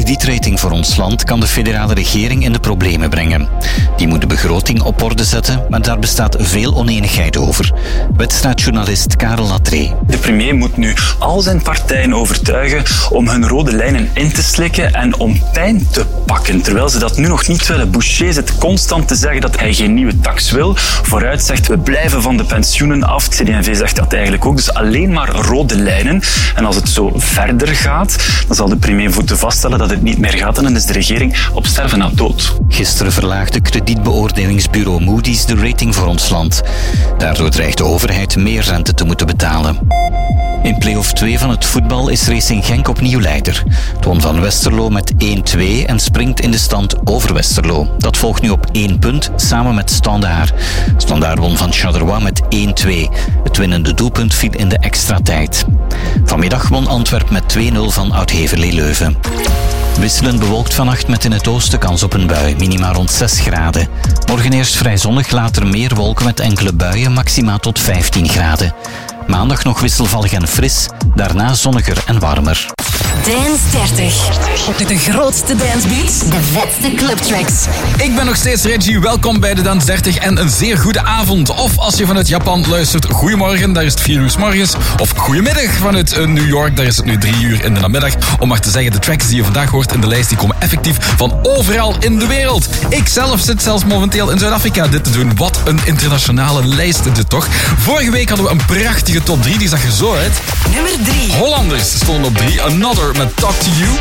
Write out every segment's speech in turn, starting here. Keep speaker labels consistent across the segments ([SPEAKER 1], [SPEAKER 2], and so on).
[SPEAKER 1] kredietrating voor ons land kan de federale regering in de problemen brengen. Die moet de begroting op orde zetten, maar daar bestaat veel oneenigheid over. Wedstrijdjournalist Karel Latree.
[SPEAKER 2] De premier moet nu al zijn partijen overtuigen om hun rode lijnen in te slikken en om pijn te pakken. Terwijl ze dat nu nog niet willen. Boucher zit constant te zeggen dat hij geen nieuwe tax wil. Vooruit zegt we blijven van de pensioenen af. Het CD&V zegt dat eigenlijk ook. Dus alleen maar rode lijnen. En als het zo verder gaat, dan zal de premier voeten vaststellen dat het niet meer gaat. En dan is de regering op sterven na dood.
[SPEAKER 1] Gisteren verlaagde kredietbeoordelingsbureau Moody's de rating voor ons land. Daardoor dreigt de overheid meer rente te moeten betalen. In play-off 2 van het voetbal is Racing Genk opnieuw leider. Het won van Westerlo met 1-2 en springt in de stand over Westerlo. Dat volgt nu op 1 punt, samen met Standaard. Standaard won van Charleroi met 1-2. Het winnende doelpunt viel in de extra tijd. Vanmiddag won Antwerp met 2-0 van Oud-Heverlee Leuven. Wisselend bewolkt vannacht met in het oosten kans op een bui, minima rond 6 graden. Morgen eerst vrij zonnig, later meer wolken met enkele buien, maxima tot 15 graden. Maandag nog wisselvallig en fris, daarna zonniger en warmer.
[SPEAKER 3] Dance 30. De grootste dancebeats, de vetste clubtracks.
[SPEAKER 4] Ik ben nog steeds Reggie, welkom bij de Dance 30 en een zeer goede avond. Of als je vanuit Japan luistert, goedemorgen, daar is het 4 uur 's morgens. Of goedemiddag vanuit New York, daar is het nu 3 uur in de namiddag. Om maar te zeggen, de tracks die je vandaag hoort in de lijst, die komen effectief van overal in de wereld. Ik zelf zit zelfs momenteel in Zuid-Afrika dit te doen. Wat een internationale lijst is dit toch? Vorige week hadden we een prachtige top 3, die zag er zo uit.
[SPEAKER 3] Nummer 3.
[SPEAKER 4] Hollanders stonden op 3, Another met Talk to You.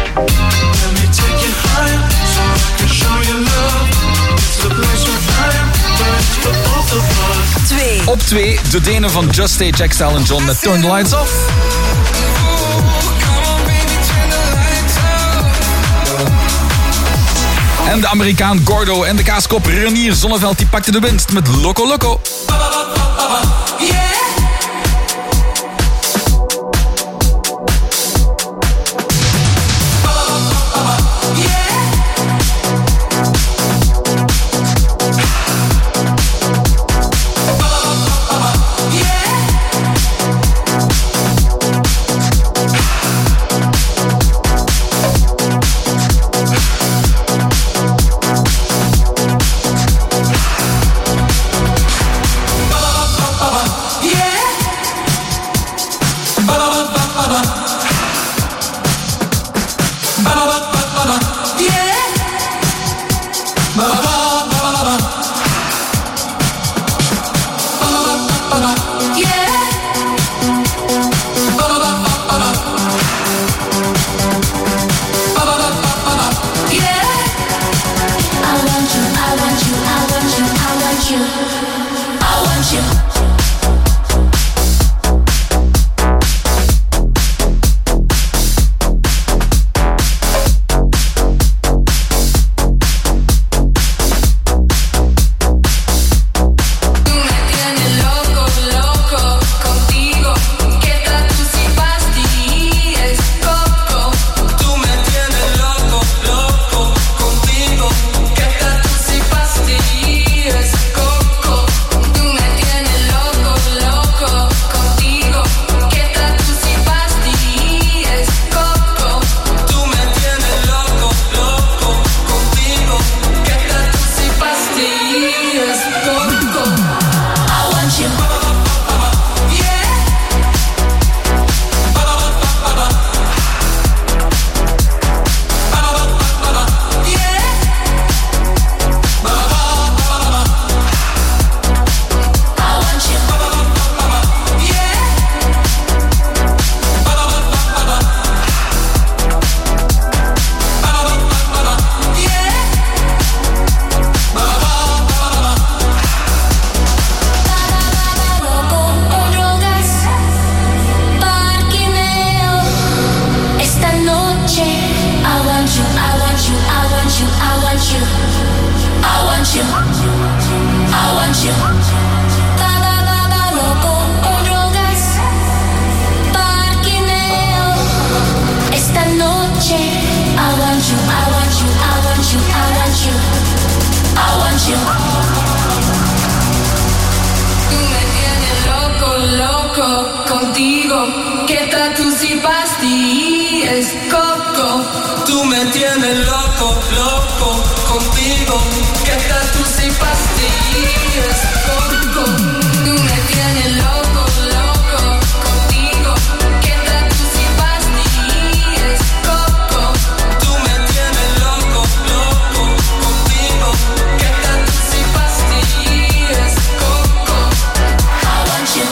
[SPEAKER 4] Op 2, de Denen van Just Stay, Jack Style en John met Turn the Lights Off. En de Amerikaan Gordo en de kaaskop Renier Zonneveld die pakte de winst met Loco Loco.
[SPEAKER 5] Contigo, que tatu si pasti es coco. tú me tienes loco, loco contigo. ¿Qué tal tus pastillas, coco? Tú me tienes loco, loco contigo. ¿Qué tal tus pastillas, coco? Tú me tienes loco, loco contigo. ¿Qué tal tus pastillas, coco? I want you.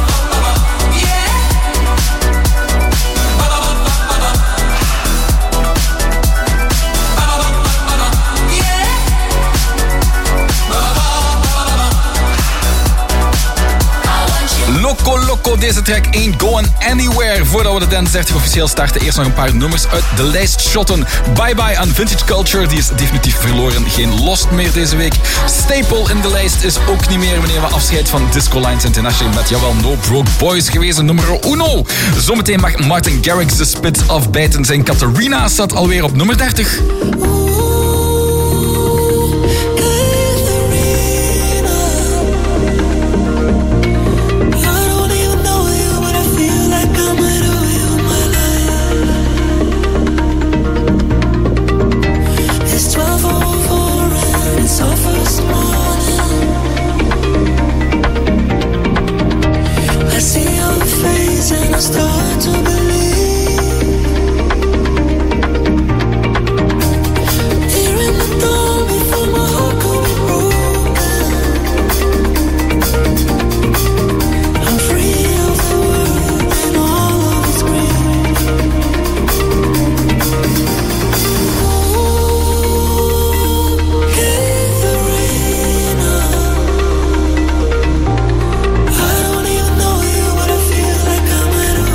[SPEAKER 4] Loco Loco, deze track ain't going anywhere. Voordat we de Dance 30 officieel starten, eerst nog een paar nummers uit de lijst shotten. Bye Bye aan Vintage Culture, die is definitief verloren. Geen Lost meer deze week. Staple in de lijst is ook niet meer wanneer we afscheid van Disco Lines International met jawel No Broke Boys geweest, nummer uno. Zometeen mag Martin Garrix de spit afbijten. Zijn Catharina staat alweer op nummer 30.
[SPEAKER 6] I start to believe. Here in the dawn before my heart could be broken. I'm free of the world and all of its grief. Ooh, Catharina, I don't even know you, but I feel like I'm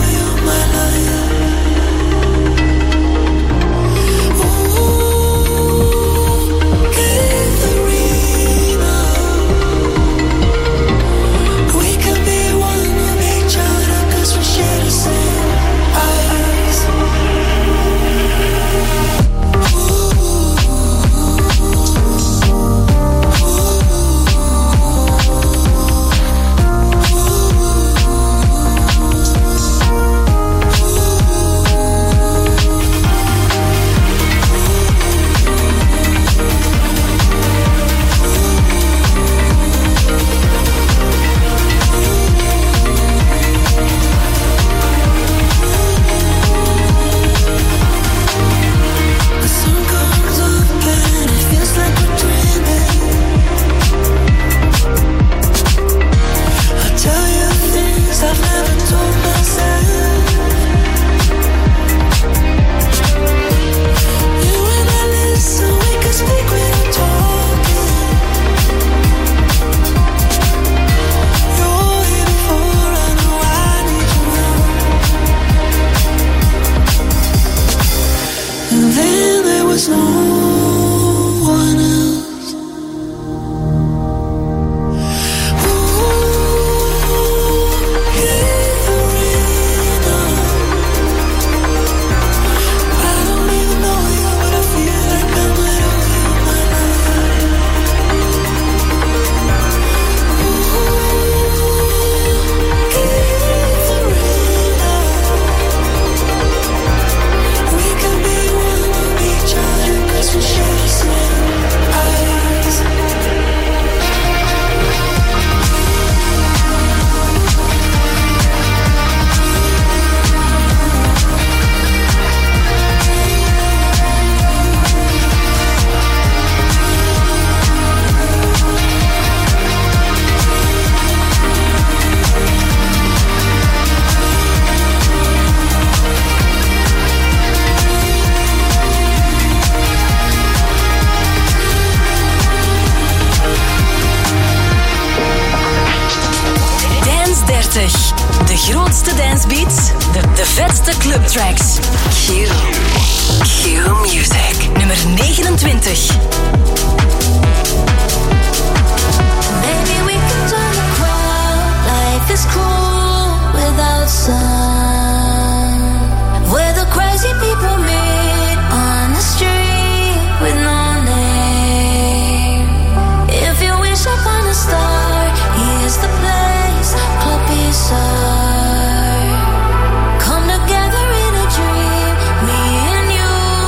[SPEAKER 3] De grootste dancebeats, de vetste clubtracks. Q Music. Nummer 29.
[SPEAKER 6] Maybe we can turn the crowd. Life is cool without sun. Where the crazy people meet on the street with no name. If you wish upon a star, here's the place. Club Bizarre. Come together in a dream, me and you.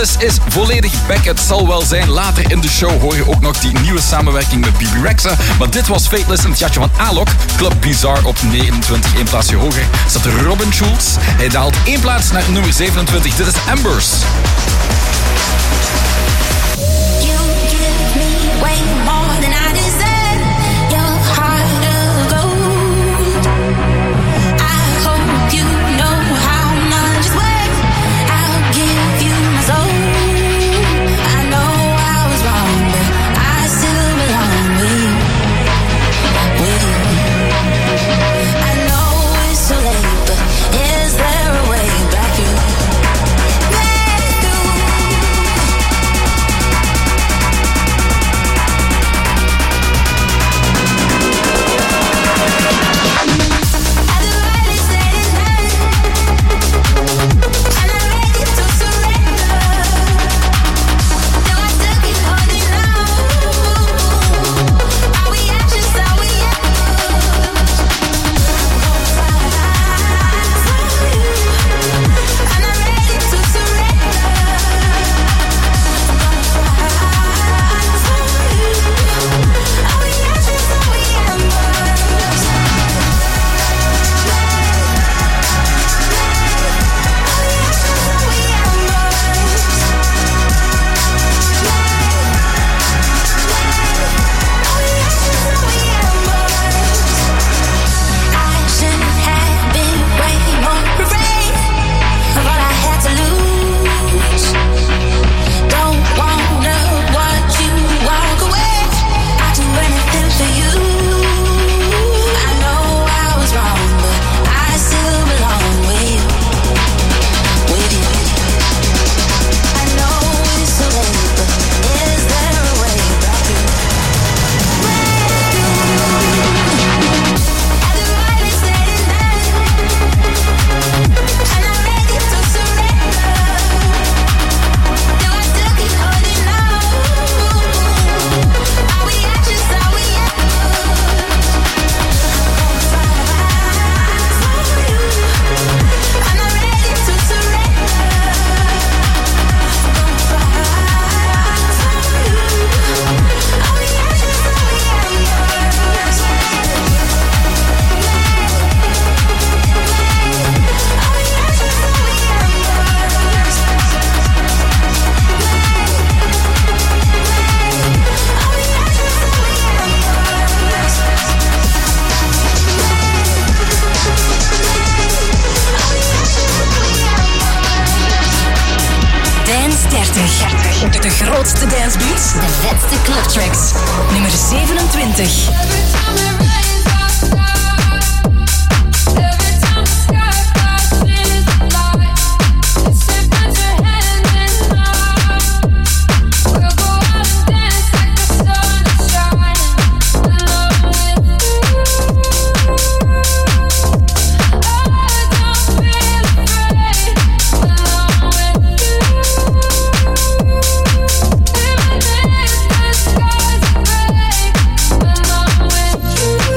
[SPEAKER 4] Fateless is volledig back. Het zal wel zijn. Later in de show hoor je ook nog die nieuwe samenwerking met Bebe Rexha. Maar dit was Fateless in het jatje van Alok. Club Bizarre op 29, 1 plaatsje hoger staat Robin Schulz. Hij daalt 1 plaats naar nummer 27. Dit is Embers.
[SPEAKER 6] You give me way more than I deserve. Your heart of gold. I hope you know how much it's worth. I'll give you my soul. I know I was wrong, but I still belong with you. I know it's too late, but is there a way back through?
[SPEAKER 3] De grootste dancebeats, de vetste clubtracks. Nummer 27.
[SPEAKER 6] You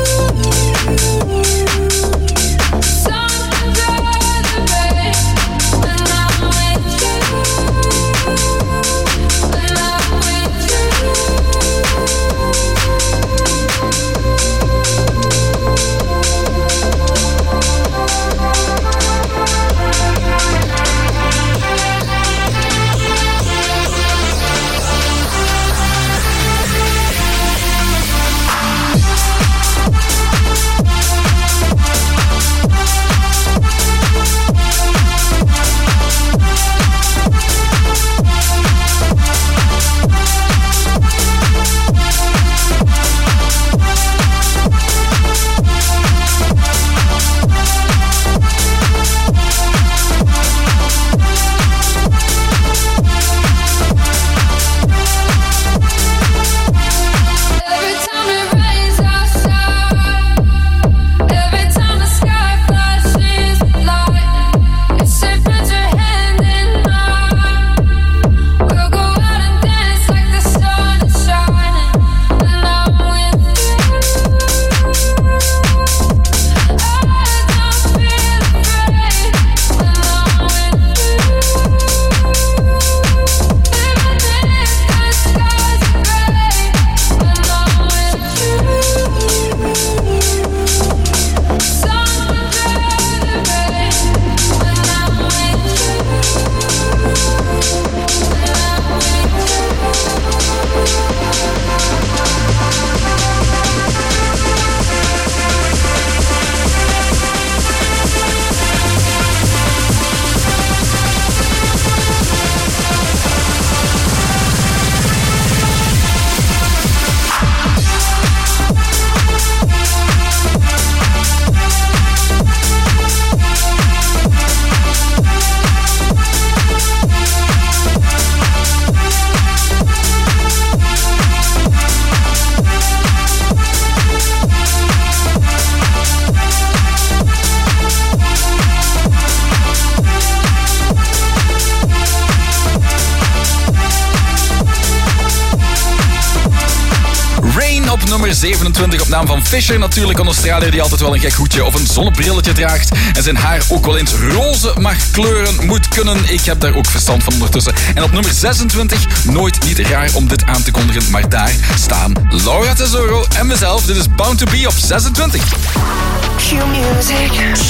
[SPEAKER 4] nummer 27 op naam van Fisher. Natuurlijk een Australiër die altijd wel een gek hoedje of een zonnebrilletje draagt. En zijn haar ook wel eens roze mag kleuren moet kunnen. Ik heb daar ook verstand van ondertussen. En op nummer 26, nooit niet raar om dit aan te kondigen, maar daar staan Laura Tesoro en mezelf. Dit is Bound to Be op 26.
[SPEAKER 3] Q Music.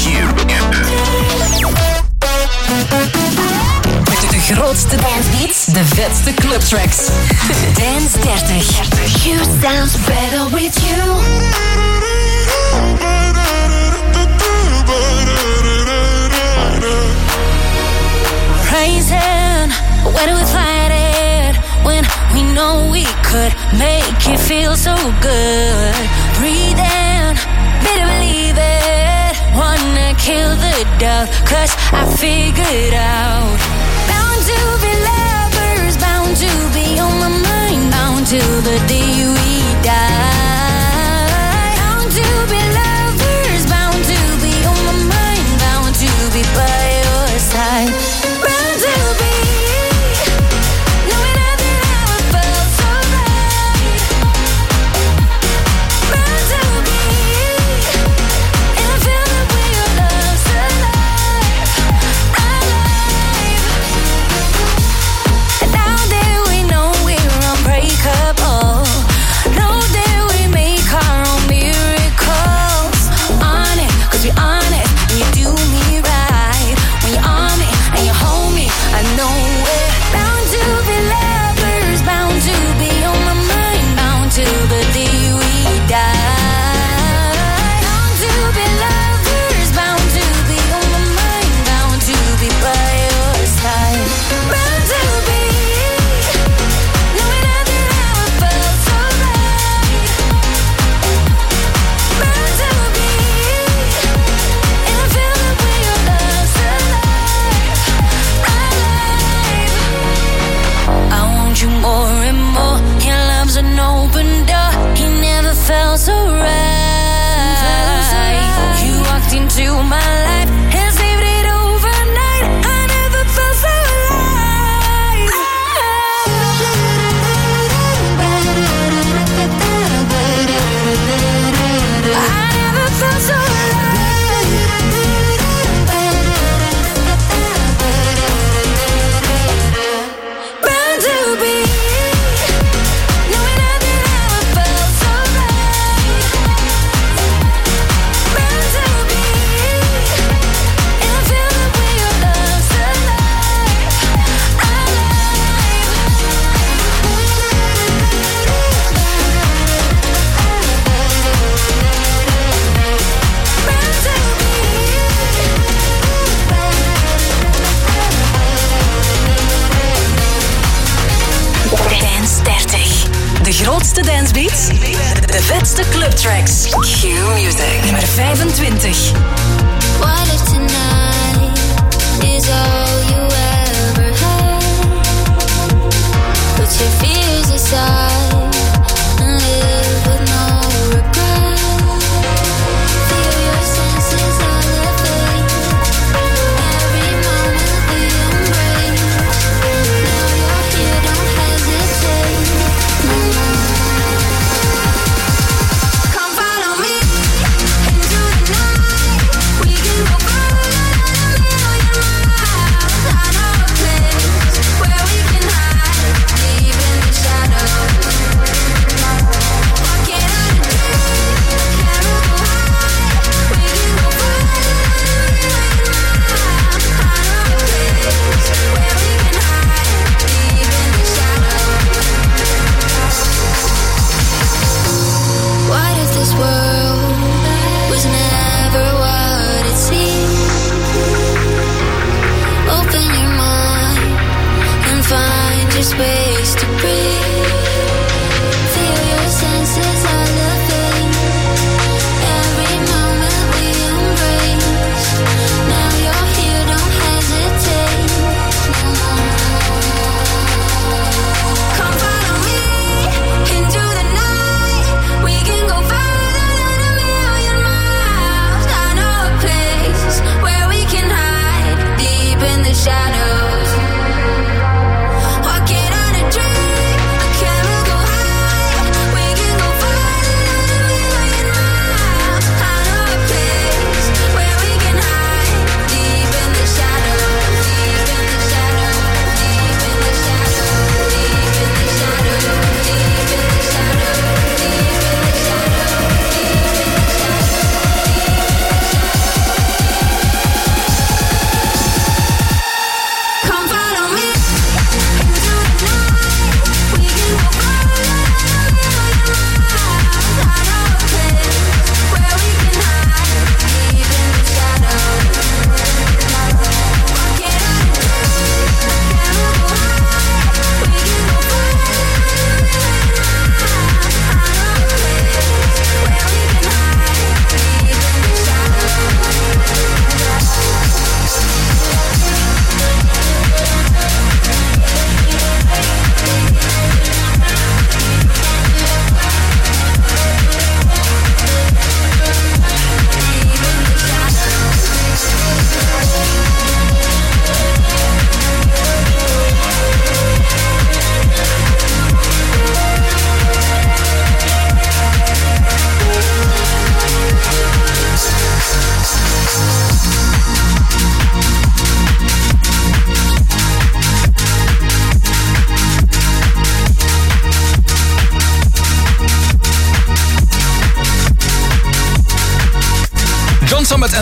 [SPEAKER 3] De grootste dancebeats, de vetste clubtracks. Dance 30. You sounds better with you.
[SPEAKER 6] Rising, where do we fight it? When we know we could make it feel so good. Breathing, better believe it. Wanna kill the doubt, 'cause I figured out. Bound to be lovers, bound to be on my mind. Bound till the day we die. Bound to be lovers, bound to be on my mind. Bound to be by your side. Bound to be knowing that I never felt so right. Bound to be in a feeling where your love's alive, alive. And now that we know we're unbreakable, know that we make our own miracles. On it, 'cause we on it, and you do me right. When you're on me and you hold me, I know it. Bound to be lovers, bound to be on my mind. Bound till the day we die. Bound to be lovers, bound to be on my mind. Bound to be by your side. Bound to be knowing that I never felt so right. Bound to be in a feeling where your love's alive, alive. I want you more and more. Your love's an open door. He never felt so right. You walked into my life and saved it overnight. I never felt so alive. I never felt so alive. Bound to be knowing that I never felt so right. Bound to be in a feeling where your love's alive, alive. Bound to
[SPEAKER 3] Dance 30. De grootste dancebeats, de vetste clubtracks. Q Music. Nummer 25.
[SPEAKER 6] What if tonight is all you ever had? Put your fears aside and live with no regret. Feel your senses elevate. Every moment we embrace. Now you're here, don't hesitate. Come follow me into the night. We can go further than a million miles. I know a place where we can hide deep in the shadows. Walking on a dream, can't go high. We can go further than a million miles. I know a place where we can hide deep in the shadows. What if this world was never what it seemed? Open your mind and find your space to breathe. Feel your senses elevate. Every moment we embrace. Now you're here, don't hesitate. Come follow me into the night. We can go further than a million miles. I know a place where we can hide deep in the shadows. Walking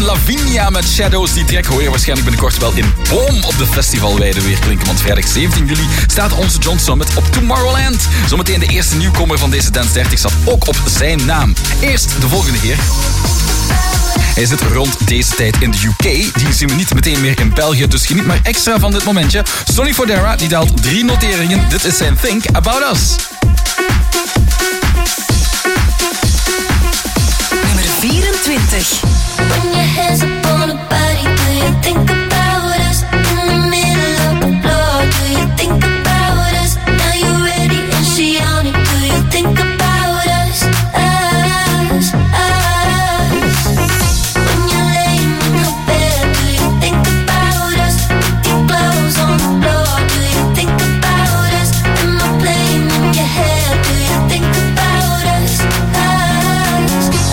[SPEAKER 4] Lavinia met Shadows. Die track hoor je waarschijnlijk binnenkort wel in Boom op de festivalweide weer klinken. Want vrijdag 17 juli staat onze John Summit op Tomorrowland. Zometeen de eerste nieuwkomer van deze Dance 30 staat ook op zijn naam. Eerst de volgende heer. Hij zit rond deze tijd in de UK. Die zien we niet meteen meer in België, dus geniet maar extra van dit momentje. Sonny Fodera, die daalt 3 noteringen. Dit is zijn Think About Us.
[SPEAKER 3] Nummer 24.
[SPEAKER 6] When your hands up on a body, do you think about us? In the middle of the floor, do you think about us? Now you're ready and she on it, do you think about us? Us, us. When you're laying in her bed, do you think about us? Your clothes on the floor, do you think about us? Am I playing in your head, do you think about us? Us, us.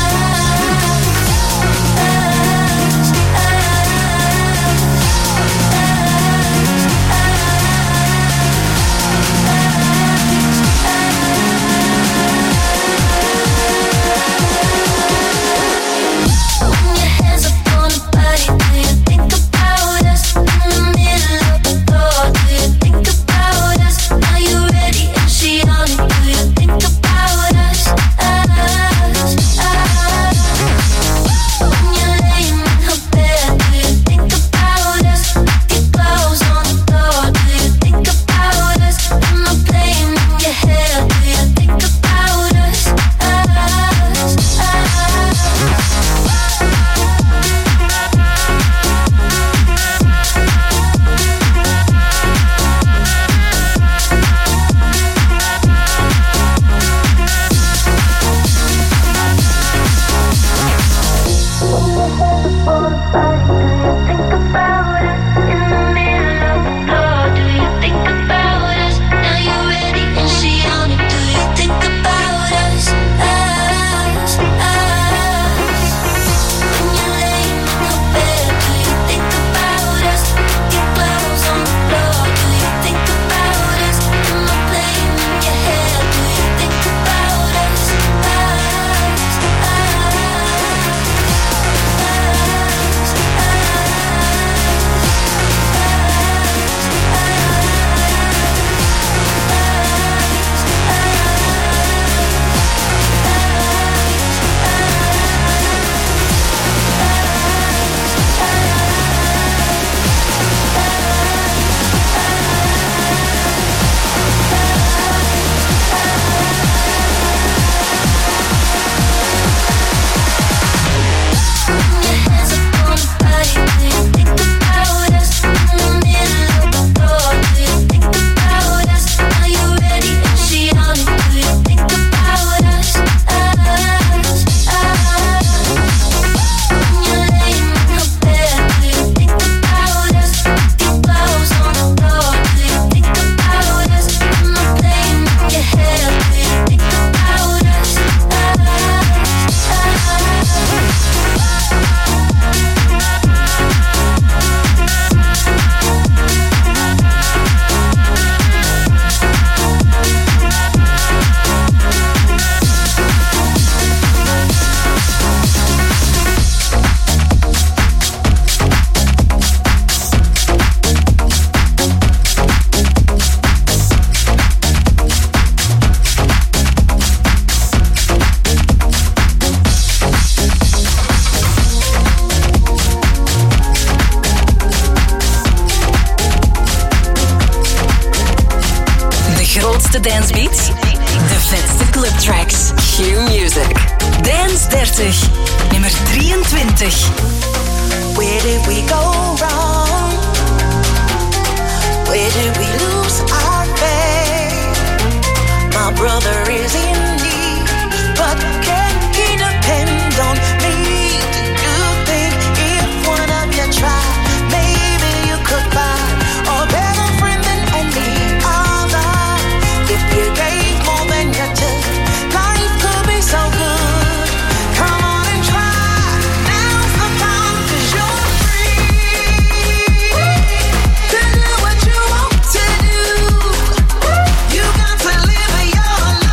[SPEAKER 3] grootste dancebeats, de vetste clubtracks. Q Music. Dance 30, nummer 23.
[SPEAKER 7] Where did we go wrong? Where did we lose our faith? My brother is in need, but can he depend on me to do things? If one of you tried, maybe you could find a better friend than any other. If you gave more than you took, life could be so good. Come on and try. Now's the time 'cause you're free to do what you want to do. You got to live your life.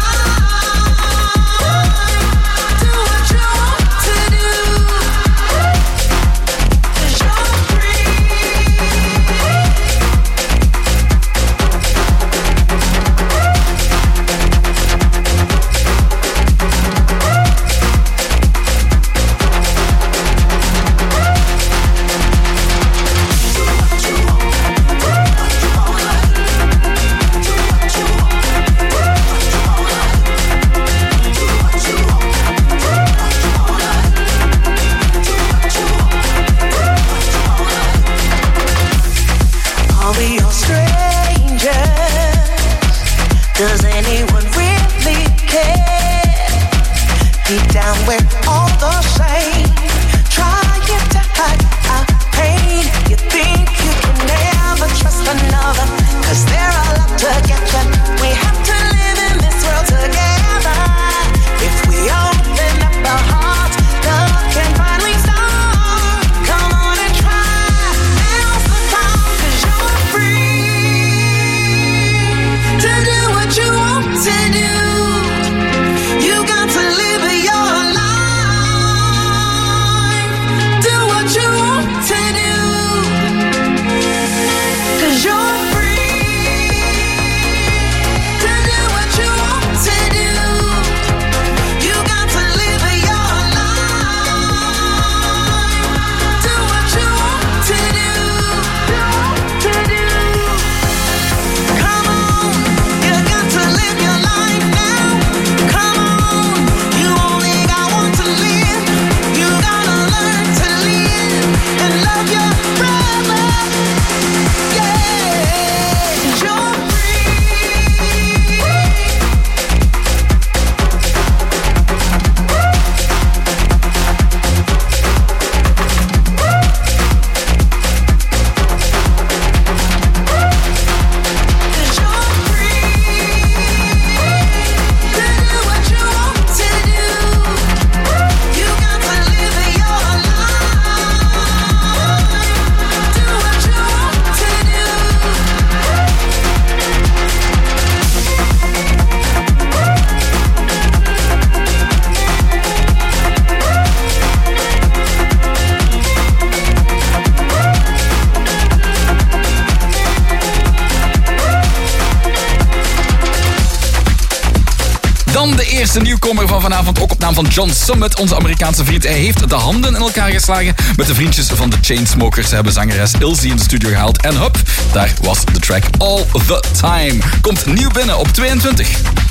[SPEAKER 4] eerste nieuwkomer van vanavond, ook op naam van John Summit, onze Amerikaanse vriend. Hij heeft de handen in elkaar geslagen met de vriendjes van de Chainsmokers. Ze hebben zangeres Ilzy in de studio gehaald. En hup, daar was de track All the Time. Komt nieuw binnen op 22.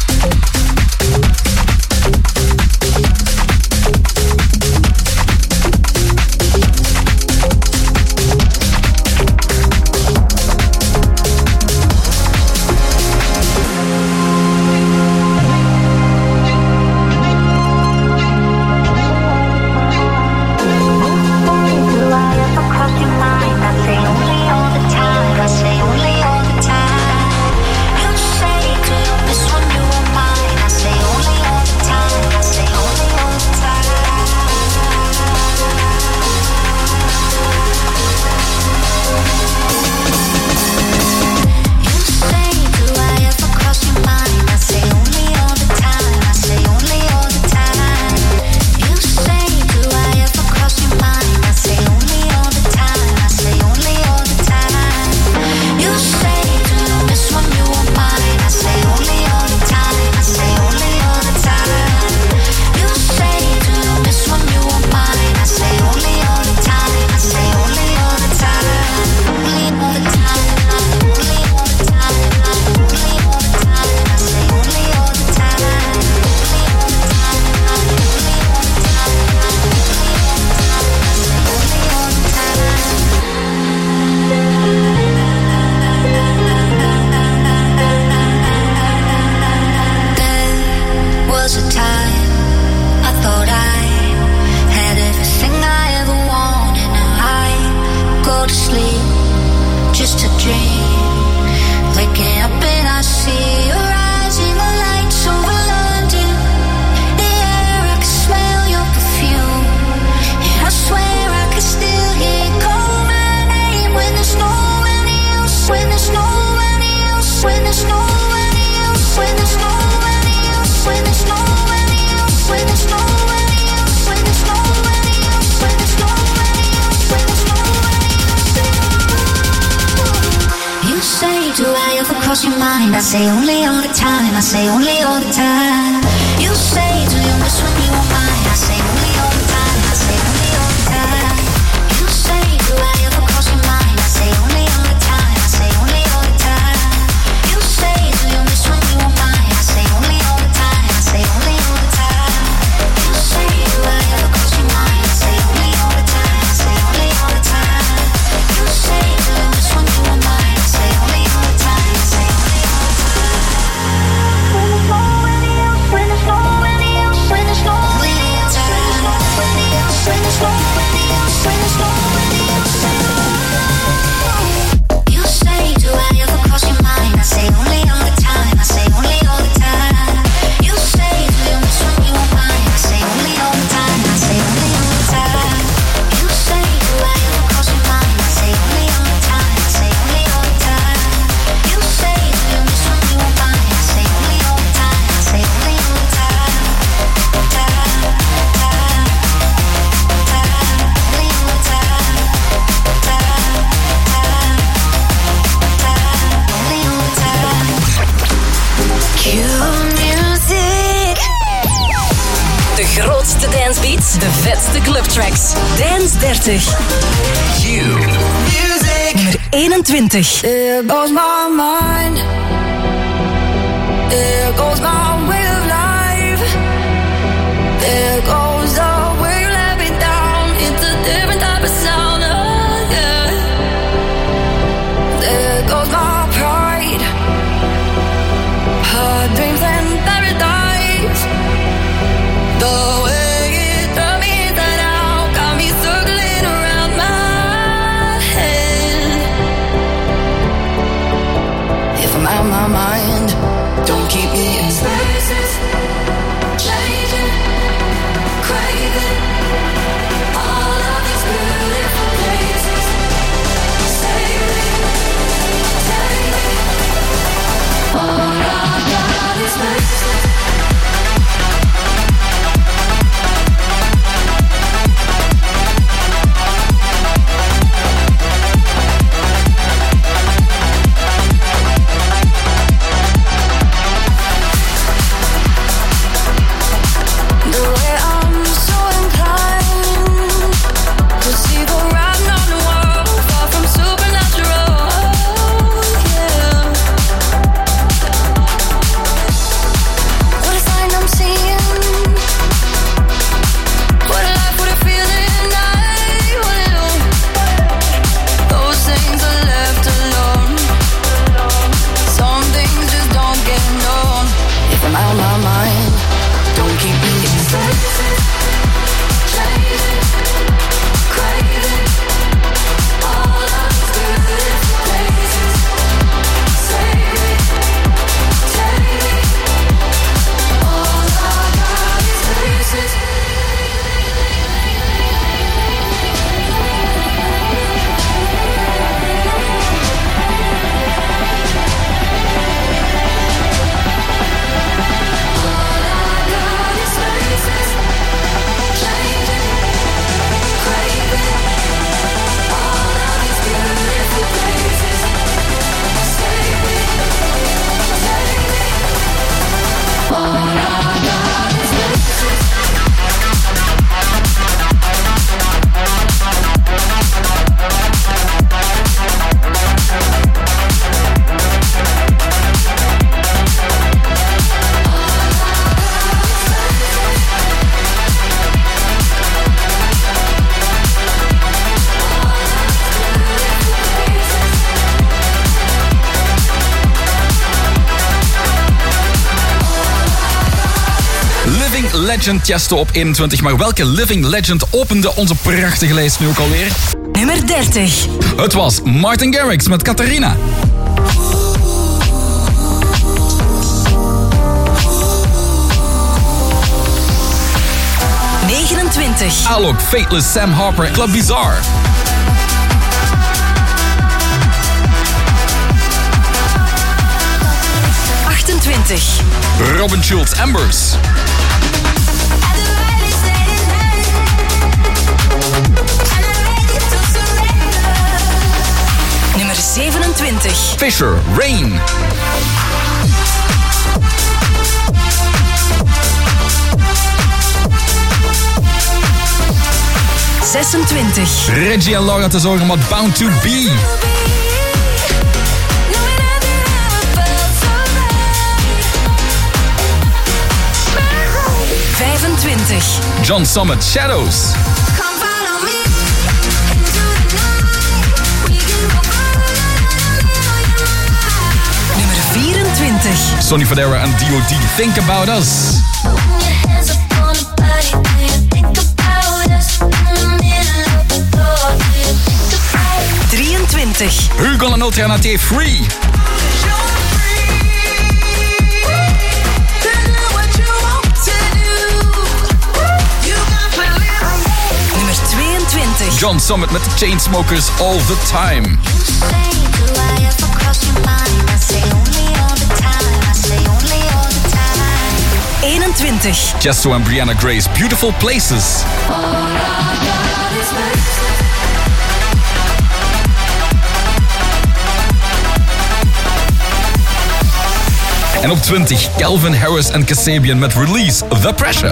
[SPEAKER 6] I say only all the time, I say only all the time. You say, do you miss when you were mine? I say only all the time, I say only all the time. You say, do I ever cross your mind? I say only all the time, I say only all the time. You say, do you miss when you were mine? I say only all the time, I say only all the time. You say, do I ever cross your mind? I say only all the time, I say only all the time. You say, do you miss when you were mine? I say only all the time, I say only all the time. When there's nobody else, when there's nobody else, when there's nobody else, when there's nobody else, when there's nobody else. You say, do I ever cross your mind? I say only all the time, I say only all the time. You say, do you miss when you were mine? I say only all the time, I say only all the time. You say, do I ever cross your mind? I say only all the time, I say only all the time. You say, do you miss when you were mine? I say only all the time, I say only all the time.
[SPEAKER 3] De grootste dancebeats, de vetste clubtracks. Dance 30. Nummer 21.
[SPEAKER 5] There goes my mind. There goes my way of life. There goes the way you let me down. It's a different type of sound. Oh, yeah. There goes my pride. Her dreams and paradise. The way it turned me inside out, got me circling around my head. If I'm out my mind, don't keep me in spaces, changing, crazy.
[SPEAKER 4] legend Tiesto op 21. Maar welke living legend opende onze prachtige lijst nu ook alweer?
[SPEAKER 3] Nummer 30.
[SPEAKER 4] Het was Martin Garrix met Catharina.
[SPEAKER 3] 29.
[SPEAKER 4] Alok, Fateless, Sam Harper, Club Bizarre.
[SPEAKER 3] 28.
[SPEAKER 4] Robin Schulz, Embers.
[SPEAKER 3] Nummer 27.
[SPEAKER 4] Fisher, Rain. Reggie en Laura te zorgen met Bound to Be.
[SPEAKER 3] 25.
[SPEAKER 4] John Summit, Shadows.
[SPEAKER 3] Nummer 24.
[SPEAKER 4] Sonny Fodera en D.O.D. Think About Us. 23. Hugo en Ultranate Free.
[SPEAKER 3] 22.
[SPEAKER 4] John Summit met de Chainsmokers All the Time.
[SPEAKER 3] 21.
[SPEAKER 4] Tiesto en Brianna Grace, Beautiful Places. En op 20, Calvin Harris en Kasabian met Release, The Pressure.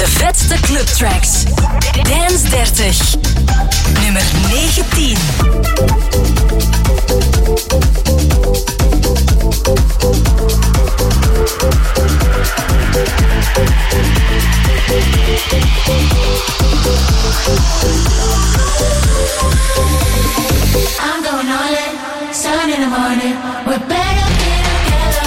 [SPEAKER 3] De vetste clubtracks. Dance 30. Nummer 19.
[SPEAKER 6] I'm going all in, sun in the morning. We're better together.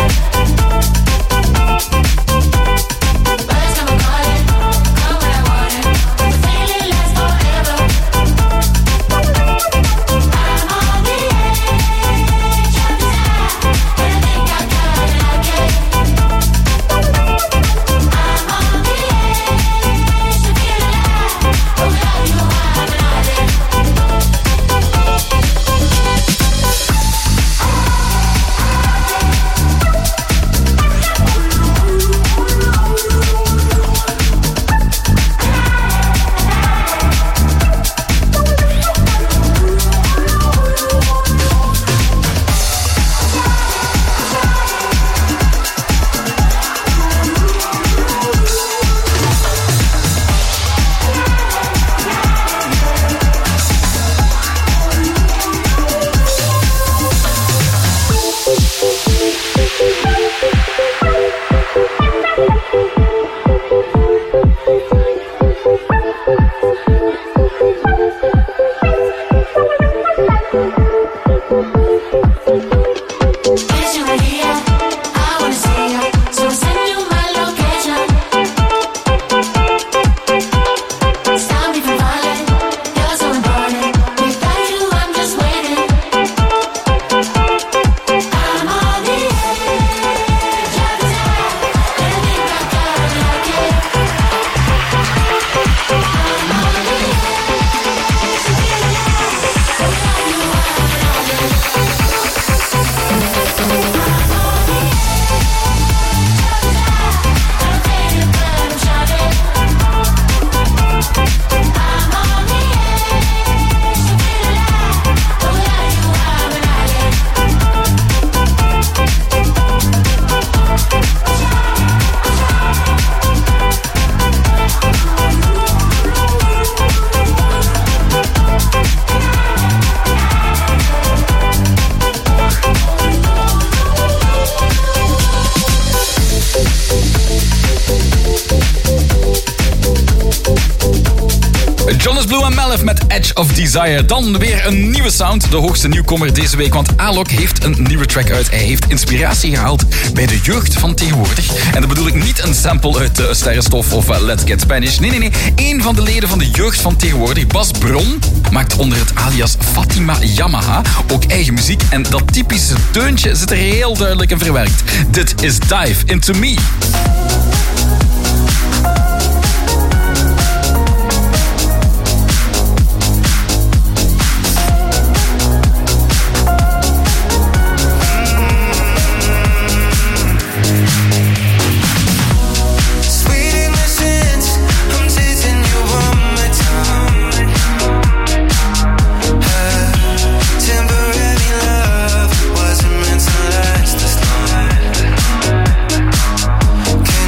[SPEAKER 6] Birds come calling, come when I want it. The feeling lasts forever. I'm on the edge of desire, and I think I got it again. I'm on the edge to feel alive. Oh, without you, I'm an island.
[SPEAKER 4] Met Edge of Desire. Dan weer een nieuwe sound. De hoogste nieuwkomer deze week. Want Alok heeft een nieuwe track uit. Hij heeft inspiratie gehaald bij de jeugd van tegenwoordig. En dat bedoel ik niet een sample uit Sterrenstof of Let's Get Spanish. Nee. Eén van de leden van de jeugd van tegenwoordig, Bas Bron, maakt onder het alias Fatima Yamaha ook eigen muziek. En dat typische deuntje zit er heel duidelijk in verwerkt. Dit is Dive Into Me.
[SPEAKER 8] Can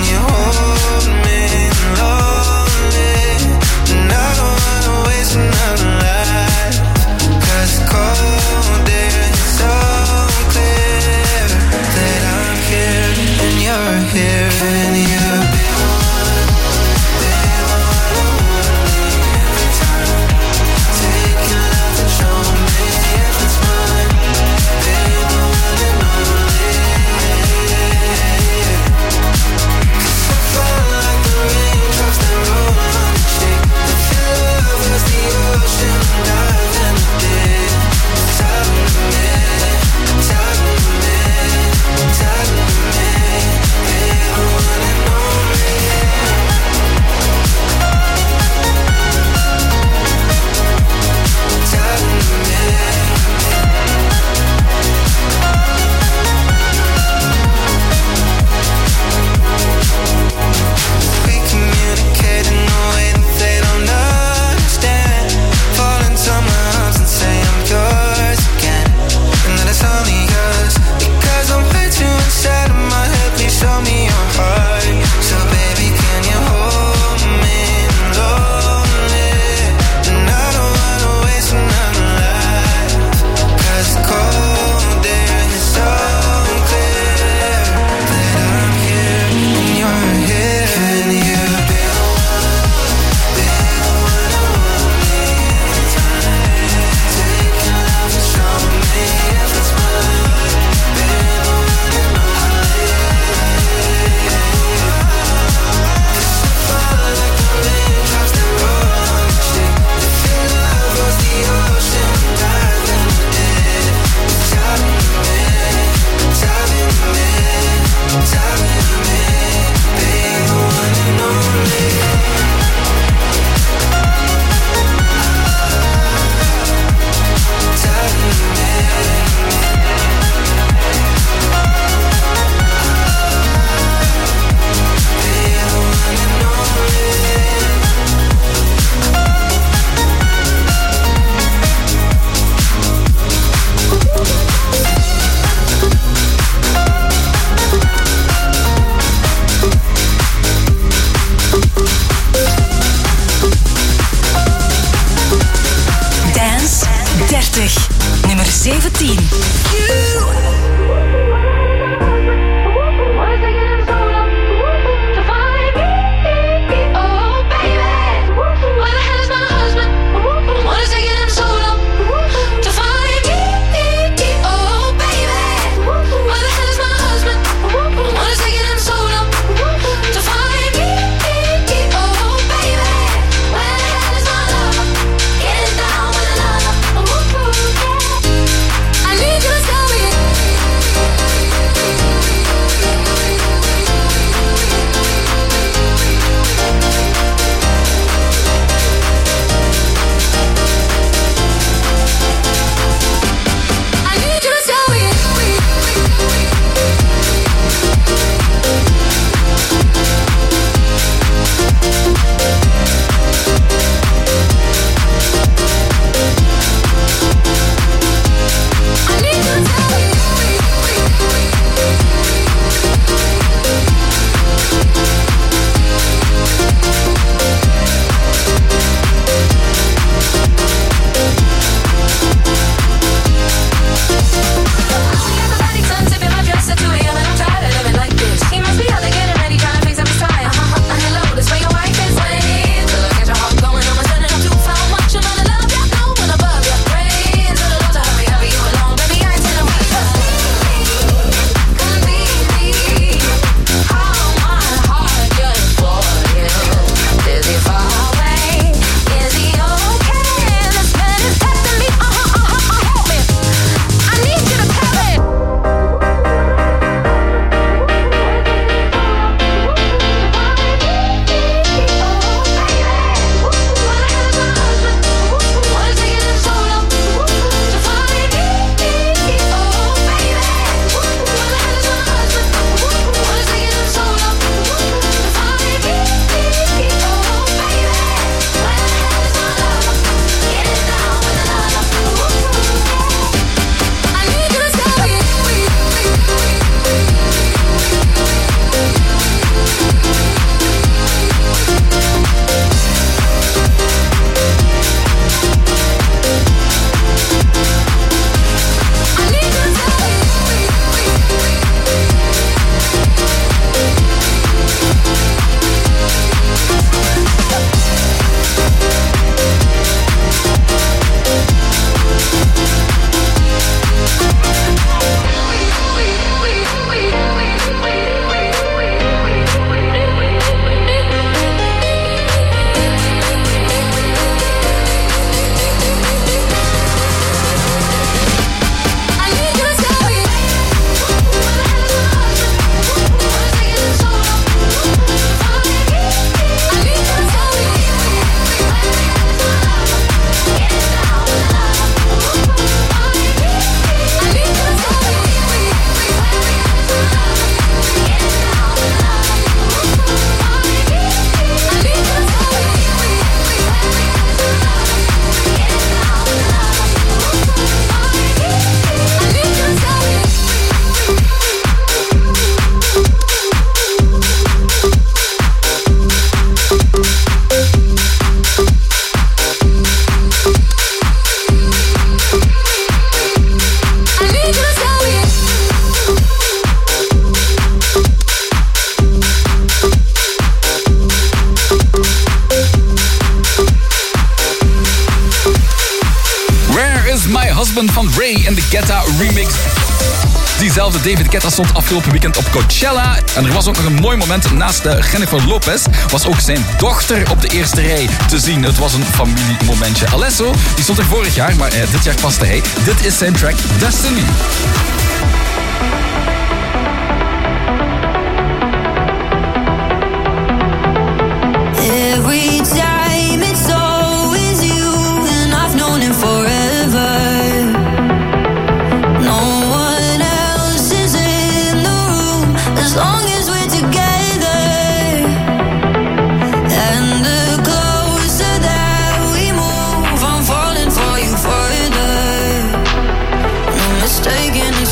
[SPEAKER 3] 17.
[SPEAKER 4] Husband van Ray in de Guetta remix. Diezelfde David Guetta stond afgelopen weekend op Coachella. En er was ook nog een mooi moment. Naast Jennifer Lopez was ook zijn dochter op de eerste rij te zien. Het was een familiemomentje. Alesso, die stond er vorig jaar, maar dit jaar paste hij. Dit is zijn track Destiny.
[SPEAKER 6] Every time it's always you, and I've known it forever. No one else is in the room as long as we're together. And the closer that we move, I'm falling for you further. No mistaking.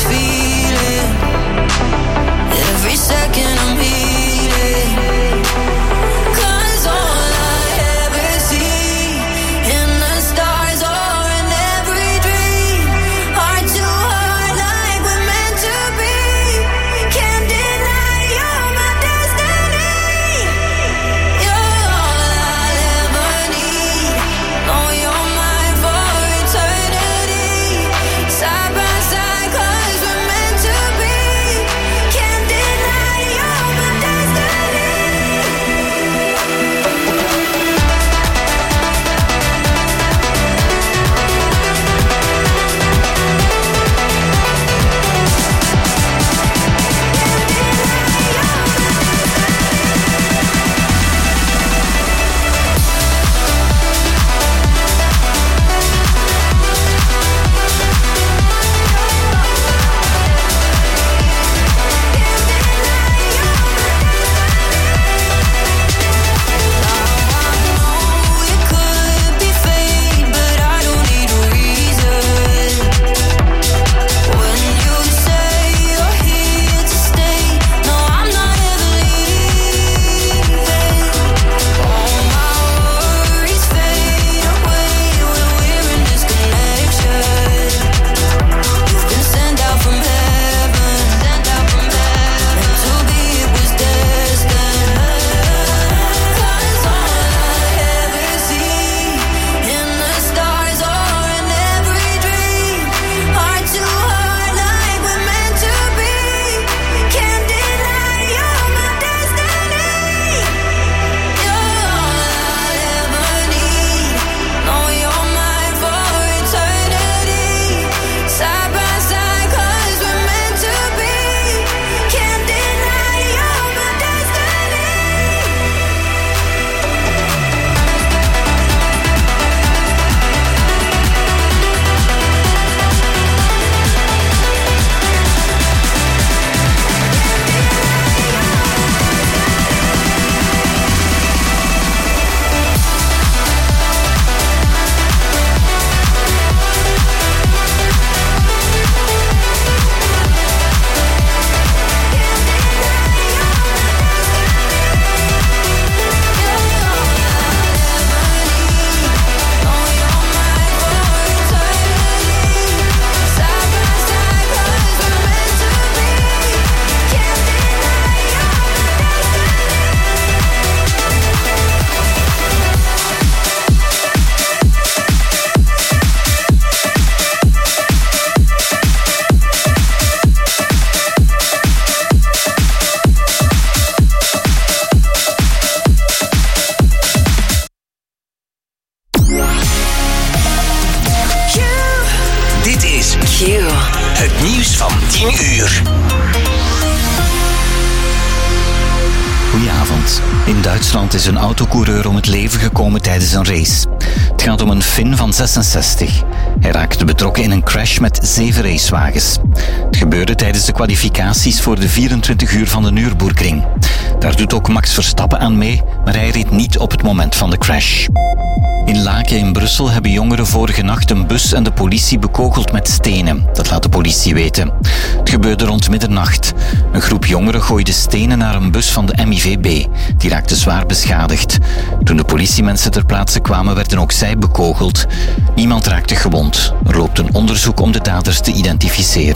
[SPEAKER 8] Het nieuws van 10 uur.
[SPEAKER 1] Goedenavond. In Duitsland is een autocoureur om het leven gekomen tijdens een race. Het gaat om een Fin van 66. Hij raakte betrokken in een crash met 7 racewagens. Het gebeurde tijdens de kwalificaties voor de 24 uur van de Nürburgring. Daar doet ook Max Verstappen aan mee, maar hij reed niet op het moment van de crash. In Laken in Brussel hebben jongeren vorige nacht een bus en de politie bekogeld met stenen. Dat laat de politie weten. Het gebeurde rond middernacht. Een groep jongeren gooide stenen naar een bus van de MIVB. Die raakte zwaar beschadigd. Toen de politiemensen ter plaatse kwamen, werden ook zij bekogeld. Niemand raakte gewond. Er loopt een onderzoek om de daders te identificeren.